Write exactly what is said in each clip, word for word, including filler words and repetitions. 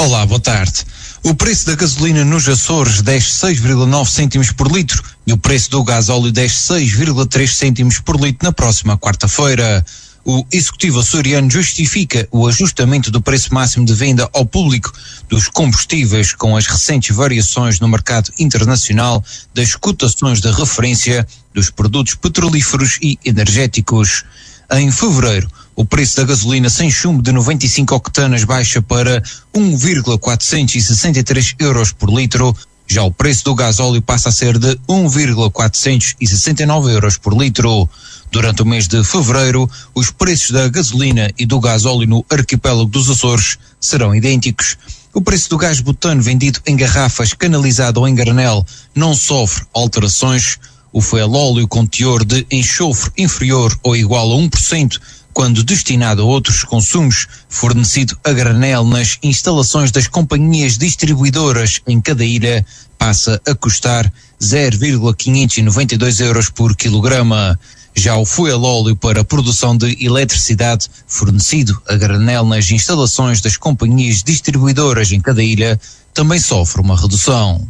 Olá, boa tarde. O preço da gasolina nos Açores desce seis vírgula nove cêntimos por litro e o preço do gasóleo desce seis vírgula três cêntimos por litro na próxima quarta-feira. O Executivo açoriano justifica o ajustamento do preço máximo de venda ao público dos combustíveis com as recentes variações no mercado internacional das cotações de referência dos produtos petrolíferos e energéticos. Em fevereiro, o preço da gasolina sem chumbo de noventa e cinco octanas baixa para um vírgula quatrocentos e sessenta e três euros por litro. Já o preço do gasóleo passa a ser de um vírgula quatrocentos e sessenta e nove euros por litro. Durante o mês de fevereiro, os preços da gasolina e do gasóleo no arquipélago dos Açores serão idênticos. O preço do gás butano vendido em garrafas, canalizado ou em granel não sofre alterações. O fuel óleo com teor de enxofre inferior ou igual a um por cento, quando destinado a outros consumos, fornecido a granel nas instalações das companhias distribuidoras em cada ilha, passa a custar zero vírgula quinhentos e noventa e dois euros por quilograma. Já o fuel óleo para a produção de eletricidade, fornecido a granel nas instalações das companhias distribuidoras em cada ilha, também sofre uma redução.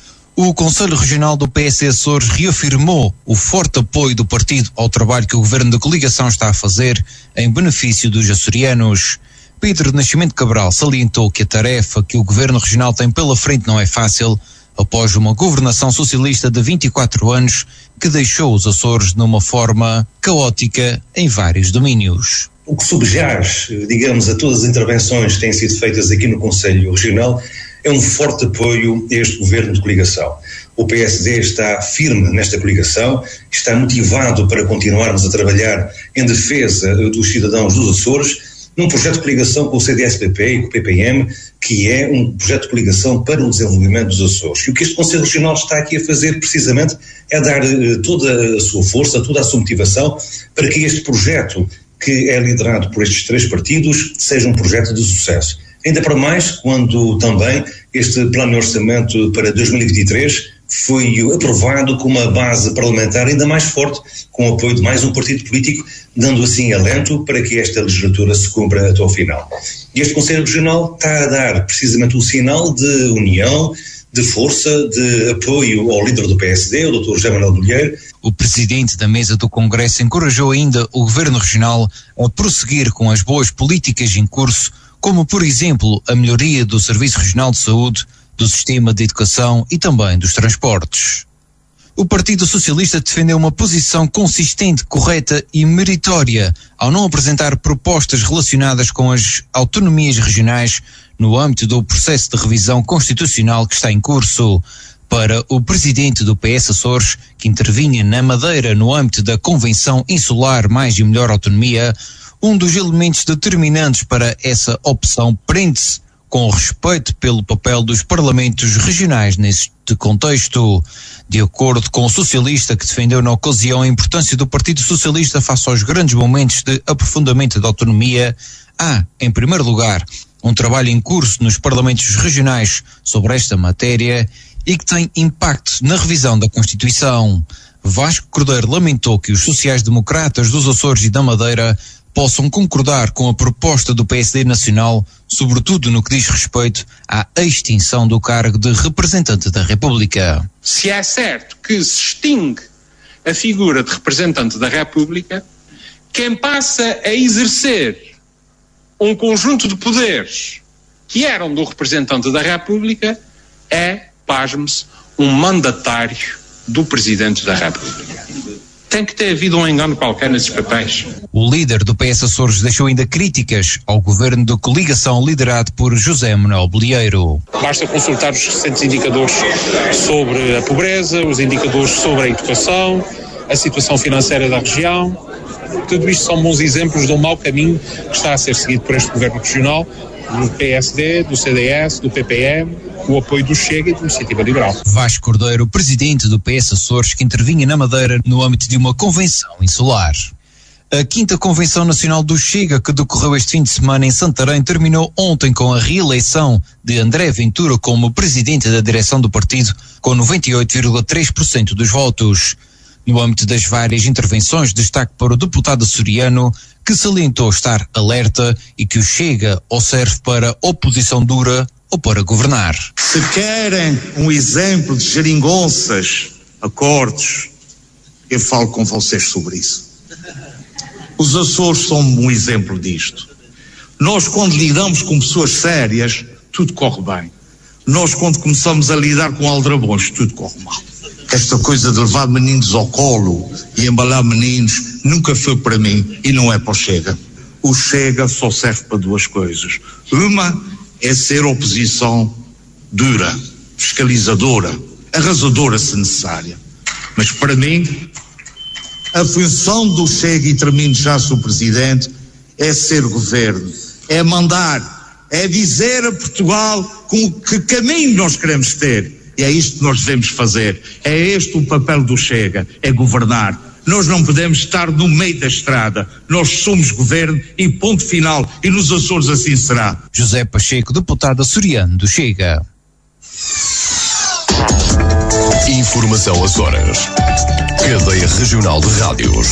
O Conselho Regional do P S Açores reafirmou o forte apoio do partido ao trabalho que o Governo da Coligação está a fazer em benefício dos açorianos. Pedro Nascimento Cabral salientou que a tarefa que o Governo Regional tem pela frente não é fácil, após uma governação socialista de vinte e quatro anos que deixou os Açores numa forma caótica em vários domínios. O que subjaz, digamos, a todas as intervenções que têm sido feitas aqui no Conselho Regional é um forte apoio a este governo de coligação. O P S D está firme nesta coligação, está motivado para continuarmos a trabalhar em defesa dos cidadãos dos Açores, num projeto de coligação com o C D S P P e com o P P M, que é um projeto de coligação para o desenvolvimento dos Açores. E o que este Conselho Regional está aqui a fazer, precisamente, é dar uh, toda a sua força, toda a sua motivação para que este projeto, que é liderado por estes três partidos, seja um projeto de sucesso. Ainda para mais, quando também este plano de orçamento para dois mil e vinte e três foi aprovado com uma base parlamentar ainda mais forte, com o apoio de mais um partido político, dando assim alento para que esta legislatura se cumpra até ao final. E este Conselho Regional está a dar precisamente um sinal de união, de força, de apoio ao líder do P S D, o doutor José Manuel Bolheiro. O presidente da mesa do Congresso encorajou ainda o Governo Regional a prosseguir com as boas políticas em curso, como, por exemplo, a melhoria do Serviço Regional de Saúde, do sistema de educação e também dos transportes. O Partido Socialista defendeu uma posição consistente, correta e meritória ao não apresentar propostas relacionadas com as autonomias regionais no âmbito do processo de revisão constitucional que está em curso. Para o presidente do P S Açores, que intervinha na Madeira no âmbito da Convenção Insular Mais e Melhor Autonomia, um dos elementos determinantes para essa opção prende-se com o respeito pelo papel dos parlamentos regionais neste contexto. De acordo com o socialista, que defendeu na ocasião a importância do Partido Socialista face aos grandes momentos de aprofundamento da autonomia, há, em primeiro lugar, um trabalho em curso nos parlamentos regionais sobre esta matéria e que tem impacto na revisão da Constituição. Vasco Cordeiro lamentou que os sociais-democratas dos Açores e da Madeira possam concordar com a proposta do P S D nacional, sobretudo no que diz respeito à extinção do cargo de representante da República. Se é certo que se extingue a figura de representante da República, quem passa a exercer um conjunto de poderes que eram do representante da República é, pasme-se, um mandatário do Presidente da República. Tem que ter havido um engano qualquer nesses papéis. O líder do P S Açores deixou ainda críticas ao governo de coligação liderado por José Manuel Bolheiro. Basta consultar os recentes indicadores sobre a pobreza, os indicadores sobre a educação, a situação financeira da região. Tudo isto são bons exemplos de um mau caminho que está a ser seguido por este governo regional, do P S D, do C D S, do P P M, o apoio do Chega e da Iniciativa Liberal. Vasco Cordeiro, presidente do P S Açores, que intervinha na Madeira no âmbito de uma convenção insular. A quinta Convenção Nacional do Chega, que decorreu este fim de semana em Santarém, terminou ontem com a reeleição de André Ventura como presidente da direção do partido, com noventa e oito vírgula três por cento dos votos. No âmbito das várias intervenções, destaque para o deputado açoriano, que salientou estar alerta e que o Chega ou serve para oposição dura ou para governar. Se querem um exemplo de geringonças, acordos, eu falo com vocês sobre isso. Os Açores são um exemplo disto. Nós, quando lidamos com pessoas sérias, tudo corre bem. Nós, quando começamos a lidar com aldrabões, tudo corre mal. Esta coisa de levar meninos ao colo e embalar meninos nunca foi para mim e não é para o Chega. O Chega só serve para duas coisas. Uma é ser oposição dura, fiscalizadora, arrasadora se necessária. Mas para mim, a função do Chega, e termino já, senhor Presidente, é ser governo, é mandar, é dizer a Portugal com que caminho nós queremos ter. E é isto que nós devemos fazer. É este o papel do Chega, é governar. Nós não podemos estar no meio da estrada. Nós somos governo e ponto final. E nos Açores assim será. José Pacheco, deputado açoriano do Chega. Informação Açores. Cadeia Regional de Rádios.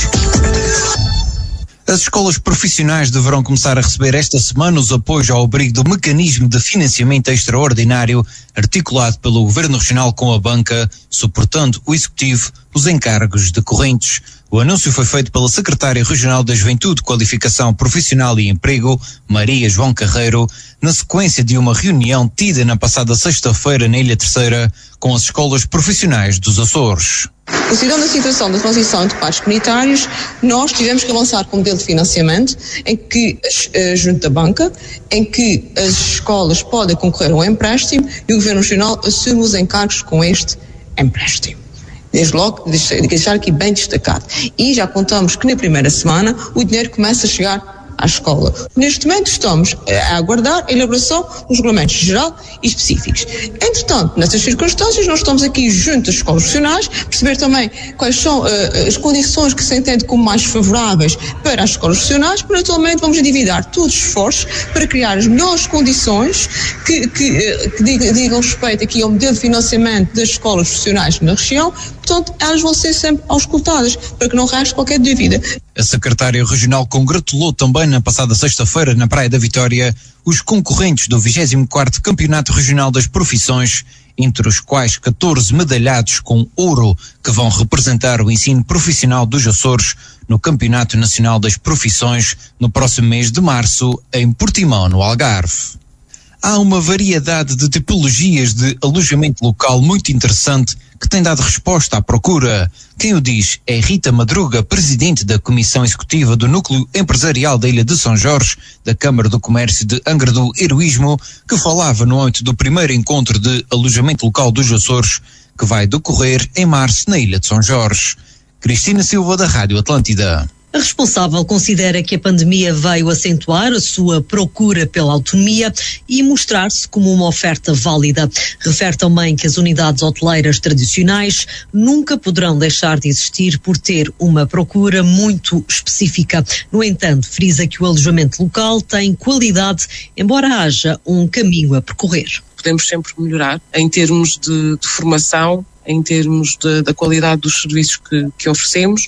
As escolas profissionais deverão começar a receber esta semana os apoios ao abrigo do mecanismo de financiamento extraordinário articulado pelo Governo Regional com a banca, suportando o Executivo os encargos decorrentes. O anúncio foi feito pela Secretária Regional da Juventude, Qualificação Profissional e Emprego, Maria João Carreiro, na sequência de uma reunião tida na passada sexta-feira na Ilha Terceira com as escolas profissionais dos Açores. Considerando a situação da transição entre pares comunitários, nós tivemos que avançar com um modelo de financiamento em que, junto da banca, em que as escolas podem concorrer a um empréstimo e o Governo Regional assume os encargos com este empréstimo. Desde logo, deixar aqui bem destacado. E já contamos que na primeira semana o dinheiro começa a chegar à escola. Neste momento estamos a aguardar a elaboração dos regulamentos geral e específicos. Entretanto, nessas circunstâncias, nós estamos aqui junto às escolas profissionais, perceber também quais são uh, as condições que se entende como mais favoráveis para as escolas profissionais, mas atualmente vamos endividar todos os esforços para criar as melhores condições que, que, uh, que digam, digam respeito aqui ao modelo de financiamento das escolas profissionais na região. Portanto, elas vão ser sempre auscultadas para que não reste qualquer dúvida. A secretária regional congratulou também na passada sexta-feira na Praia da Vitória os concorrentes do vigésimo quarto Campeonato Regional das Profissões, entre os quais catorze medalhados com ouro que vão representar o ensino profissional dos Açores no Campeonato Nacional das Profissões no próximo mês de março em Portimão, no Algarve. Há uma variedade de tipologias de alojamento local muito interessante que tem dado resposta à procura. Quem o diz é Rita Madruga, presidente da Comissão Executiva do Núcleo Empresarial da Ilha de São Jorge, da Câmara do Comércio de Angra do Heroísmo, que falava no âmbito do primeiro encontro de alojamento local dos Açores, que vai decorrer em março na Ilha de São Jorge. Cristina Silva, da Rádio Atlântida. A responsável considera que a pandemia veio acentuar a sua procura pela autonomia e mostrar-se como uma oferta válida. Refere também que as unidades hoteleiras tradicionais nunca poderão deixar de existir por ter uma procura muito específica. No entanto, frisa que o alojamento local tem qualidade, embora haja um caminho a percorrer. Podemos sempre melhorar em termos de, de formação, em termos de, da qualidade dos serviços que, que oferecemos.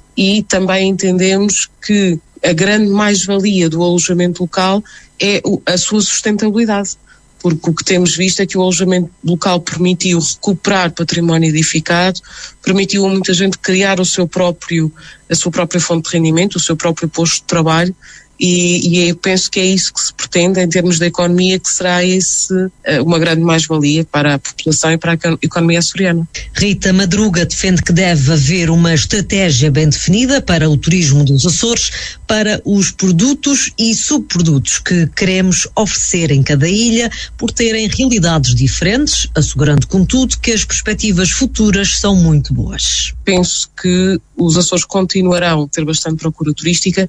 E também entendemos que a grande mais-valia do alojamento local é a sua sustentabilidade, porque o que temos visto é que o alojamento local permitiu recuperar património edificado, permitiu a muita gente criar o seu próprio, a sua própria fonte de rendimento, o seu próprio posto de trabalho, e, e eu penso que é isso que se pretende em termos da economia, que será esse uma grande mais-valia para a população e para a economia açoriana. Rita Madruga defende que deve haver uma estratégia bem definida para o turismo dos Açores, para os produtos e subprodutos que queremos oferecer em cada ilha, por terem realidades diferentes, assegurando contudo que as perspectivas futuras são muito boas. Penso que os Açores continuarão a ter bastante procura turística,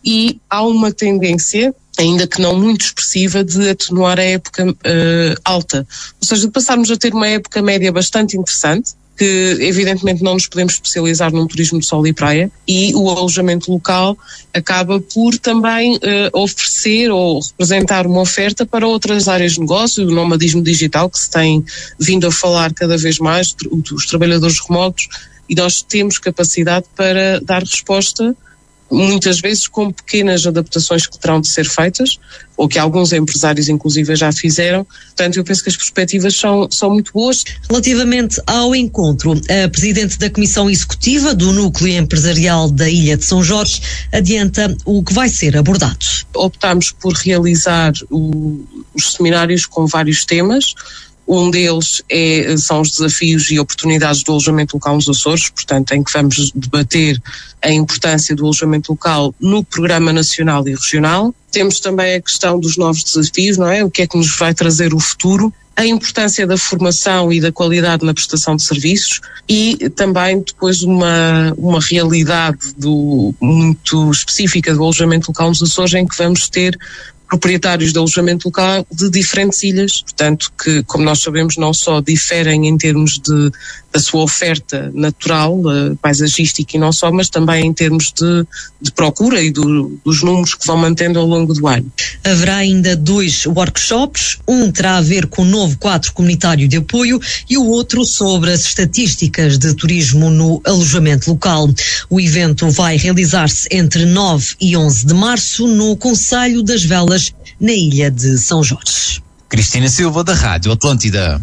e há uma tendência, ainda que não muito expressiva, de atenuar a época uh, alta. Ou seja, de passarmos a ter uma época média bastante interessante, que evidentemente não nos podemos especializar num turismo de sol e praia, e o alojamento local acaba por também uh, oferecer ou representar uma oferta para outras áreas de negócio, o nomadismo digital, que se tem vindo a falar cada vez mais, os trabalhadores remotos, e nós temos capacidade para dar resposta muitas vezes com pequenas adaptações que terão de ser feitas, ou que alguns empresários inclusive já fizeram. Portanto, eu penso que as perspectivas são, são muito boas. Relativamente ao encontro, a Presidente da Comissão Executiva do Núcleo Empresarial da Ilha de São Jorge adianta o que vai ser abordado. Optámos por realizar o, os seminários com vários temas. Um deles é, são os desafios e oportunidades do alojamento local nos Açores, portanto, em que vamos debater a importância do alojamento local no Programa Nacional e Regional. Temos também a questão dos novos desafios, não é? O que é que nos vai trazer o futuro, a importância da formação e da qualidade na prestação de serviços e também depois uma, uma realidade do, muito específica do alojamento local nos Açores, em que vamos ter proprietários de alojamento local de diferentes ilhas, portanto, que, como nós sabemos, não só diferem em termos de, da sua oferta natural, uh, paisagística e não só, mas também em termos de, de procura e do, dos números que vão mantendo ao longo do ano. Haverá ainda dois workshops, um terá a ver com o novo quadro comunitário de apoio e o outro sobre as estatísticas de turismo no alojamento local. O evento vai realizar-se entre nove e onze de março no Concelho das Velas, na Ilha de São Jorge. Cristina Silva, da Rádio Atlântida.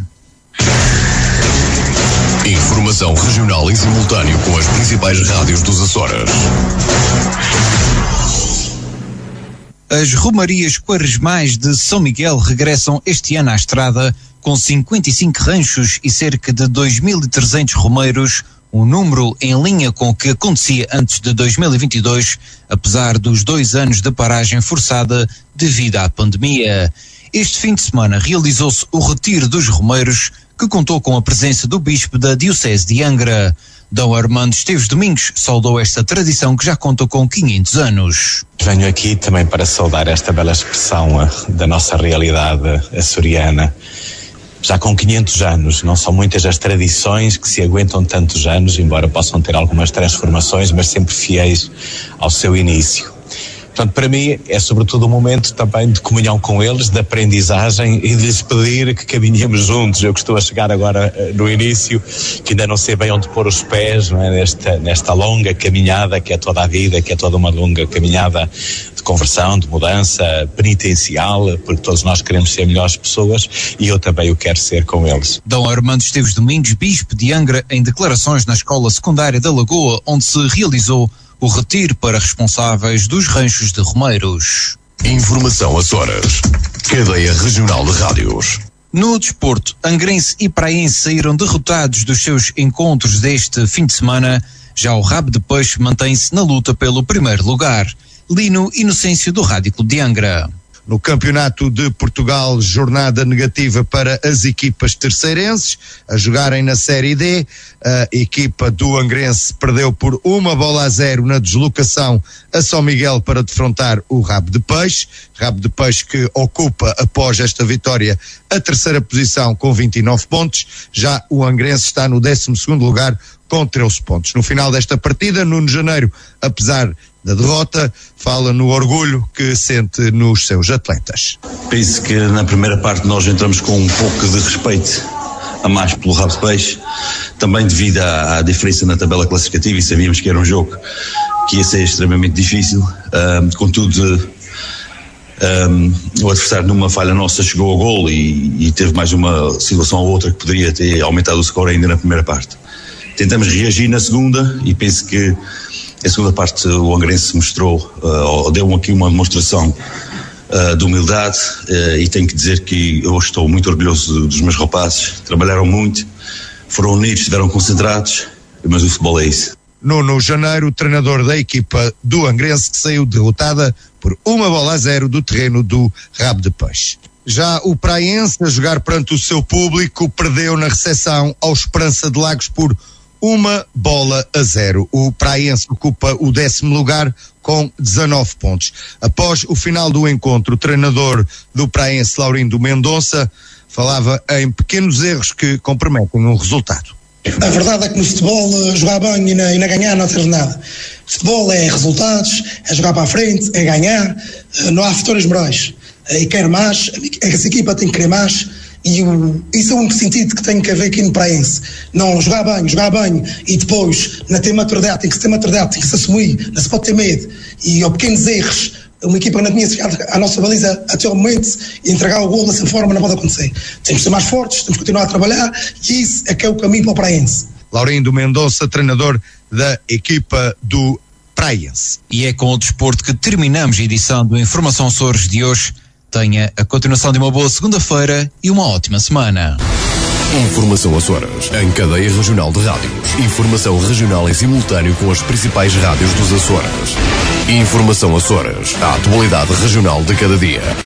Informação regional em simultâneo com as principais rádios dos Açores. As Romarias Quaresmais de São Miguel regressam este ano à estrada com cinquenta e cinco ranchos e cerca de dois mil e trezentos romeiros, um número em linha com o que acontecia antes de dois mil e vinte e dois, apesar dos dois anos de paragem forçada devido à pandemia. Este fim de semana realizou-se o retiro dos romeiros, que contou com a presença do bispo da Diocese de Angra. Dom Armando Esteves Domingos saudou esta tradição que já conta com quinhentos anos. Venho aqui também para saudar esta bela expressão da nossa realidade açoriana. Já com quinhentos anos, não são muitas as tradições que se aguentam tantos anos, embora possam ter algumas transformações, mas sempre fiéis ao seu início. Portanto, para mim é sobretudo um momento também de comunhão com eles, de aprendizagem e de lhes pedir que caminhemos juntos. Eu que estou a chegar agora no início, que ainda não sei bem onde pôr os pés, não é? nesta, nesta longa caminhada que é toda a vida, que é toda uma longa caminhada de conversão, de mudança penitencial, porque todos nós queremos ser melhores pessoas e eu também o quero ser com eles. Dom Armando Esteves Domingos, bispo de Angra, em declarações na Escola Secundária da Lagoa, onde se realizou o retiro para responsáveis dos ranchos de romeiros. Informação Açores. Cadeia Regional de Rádios. No desporto, angrense e praense saíram derrotados dos seus encontros deste fim de semana. Já o Rabo de Peixe mantém-se na luta pelo primeiro lugar. Lino Inocêncio, do Rádio Clube de Angra. No Campeonato de Portugal, jornada negativa para as equipas terceirenses a jogarem na Série D. A equipa do Angrense perdeu por uma bola a zero na deslocação a São Miguel para defrontar o Rabo de Peixe. Rabo de Peixe que ocupa, após esta vitória, a terceira posição com vinte e nove pontos. Já o Angrense está no décimo segundo lugar com treze pontos. No final desta partida, Nuno Janeiro, apesar da derrota, fala no orgulho que sente nos seus atletas. Penso que na primeira parte nós entramos com um pouco de respeito a mais pelo Rabo de Peixe, também devido à, à diferença na tabela classificativa, e sabíamos que era um jogo que ia ser extremamente difícil. Um, contudo, um, o adversário numa falha nossa chegou ao golo e, e teve mais uma situação ou outra que poderia ter aumentado o score ainda na primeira parte. Tentamos reagir na segunda e penso que a segunda parte o Angrense mostrou, uh, deu aqui uma demonstração uh, de humildade, uh, e tenho que dizer que eu estou muito orgulhoso dos meus rapazes. Trabalharam muito, foram unidos, estiveram concentrados, mas o futebol é isso. Nuno Janeiro, treinador da equipa do Angrense, que saiu derrotada por uma bola a zero do terreno do Rabo de Peixe. Já o Praense, a jogar perante o seu público, perdeu na recepção ao Esperança de Lagos por uma bola a zero. O Praense ocupa o décimo lugar com dezanove pontos. Após o final do encontro, o treinador do Praense, Laurindo Mendonça, falava em pequenos erros que comprometem o resultado. A verdade é que no futebol, jogar bem e na, e na ganhar não serve nada. Futebol é resultados, é jogar para a frente, é ganhar, não há fatores morais. E quer mais, essa equipa tem que querer mais E o, isso é o único sentido que tem que haver aqui no Praense. Não jogar bem, jogar bem e depois, na ter maturidade, tem que se ter maturidade, tem que se assumir, não se pode ter medo. E aos pequenos erros, uma equipa que não tinha chegado à nossa baliza até ao momento e entregar o gol dessa forma não pode acontecer. Temos que ser mais fortes, temos que continuar a trabalhar e isso é que é o caminho para o Praense. Laurindo Mendonça, treinador da equipa do Praense. E é com o desporto que terminamos a edição do Informação Açores de hoje. Tenha a continuação de uma boa segunda-feira e uma ótima semana. Informação Açores, em cadeia regional de rádios. Informação regional em simultâneo com as principais rádios dos Açores. Informação Açores, a atualidade regional de cada dia.